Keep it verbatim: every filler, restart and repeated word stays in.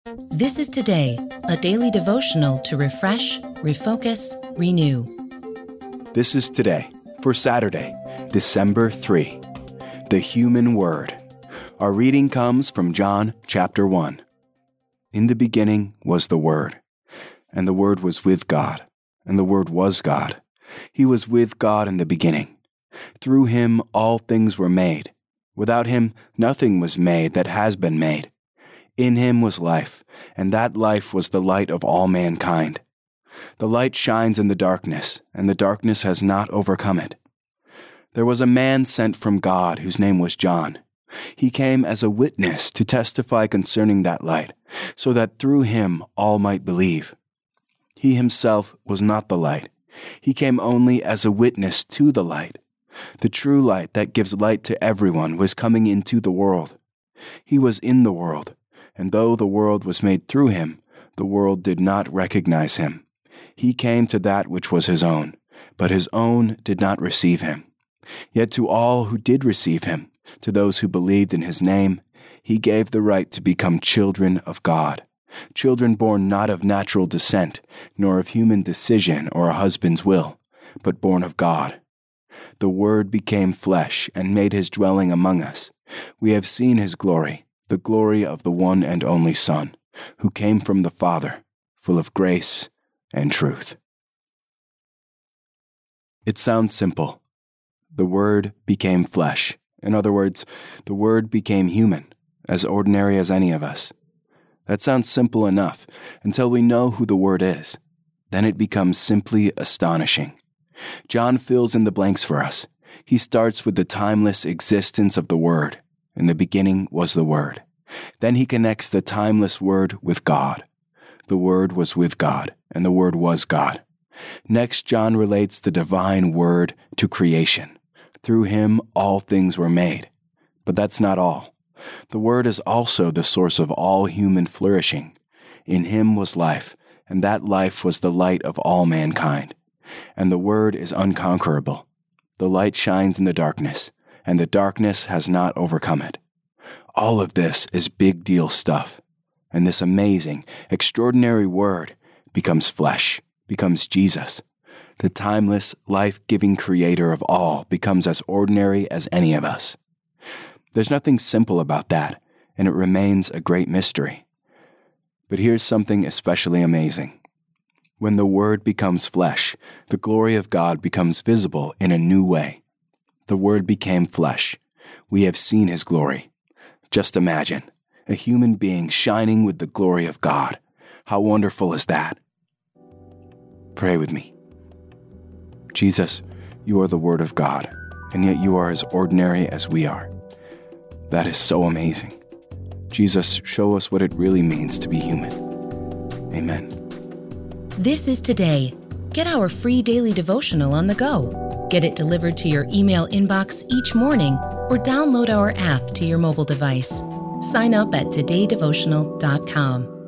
This is Today, a daily devotional to refresh, refocus, renew. This is Today for Saturday, December third, the human word. Our reading comes from John chapter one. In the beginning was the Word, and the Word was with God, and the Word was God. He was with God in the beginning. Through him all things were made. Without him nothing was made that has been made. In him was life, and that life was the light of all mankind. The light shines in the darkness, and the darkness has not overcome it. There was a man sent from God whose name was John. He came as a witness to testify concerning that light, so that through him all might believe. He himself was not the light. He came only as a witness to the light. The true light that gives light to everyone was coming into the world. He was in the world, and though the world was made through him, the world did not recognize him. He came to that which was his own, but his own did not receive him. Yet to all who did receive him, to those who believed in his name, he gave the right to become children of God, children born not of natural descent, nor of human decision or a husband's will, but born of God. The Word became flesh and made his dwelling among us. We have seen his glory, the glory of the one and only Son, who came from the Father, full of grace and truth. It sounds simple. The Word became flesh. In other words, the Word became human, as ordinary as any of us. That sounds simple enough until we know who the Word is. Then it becomes simply astonishing. John fills in the blanks for us. He starts with the timeless existence of the Word. In the beginning was the Word. Then he connects the timeless Word with God. The Word was with God, and the Word was God. Next, John relates the divine Word to creation. Through him all things were made. But that's not all. The Word is also the source of all human flourishing. In him was life, and that life was the light of all mankind. And the Word is unconquerable. The light shines in the darkness, and the darkness has not overcome it. All of this is big deal stuff. And this amazing, extraordinary Word becomes flesh, becomes Jesus. The timeless, life-giving creator of all becomes as ordinary as any of us. There's nothing simple about that, and it remains a great mystery. But here's something especially amazing. When the Word becomes flesh, the glory of God becomes visible in a new way. The Word became flesh. We have seen his glory. Just imagine, a human being shining with the glory of God. How wonderful is that? Pray with me. Jesus, you are the Word of God, and yet you are as ordinary as we are. That is so amazing. Jesus, show us what it really means to be human. Amen. This is Today. Get our free daily devotional on the go. Get it delivered to your email inbox each morning or download our app to your mobile device. Sign up at today devotional dot com.